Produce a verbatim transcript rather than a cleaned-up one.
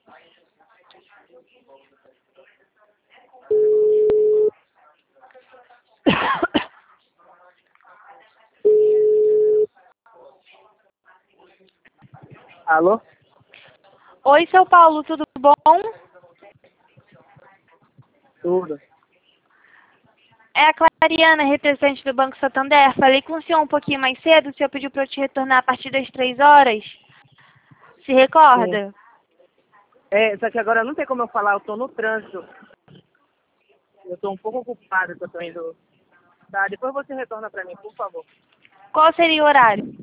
Alô? Oi, seu Paulo, tudo bom? Tudo. É a Clariana, representante do Banco Santander. Falei com o senhor um pouquinho mais cedo, o senhor pediu para eu te retornar a partir das três horas. Se Sim. recorda? É, só que agora não tem como eu falar, eu tô no trânsito. Eu tô um pouco ocupado que eu tô indo. Tá, depois você retorna pra mim, por favor. Qual seria o horário?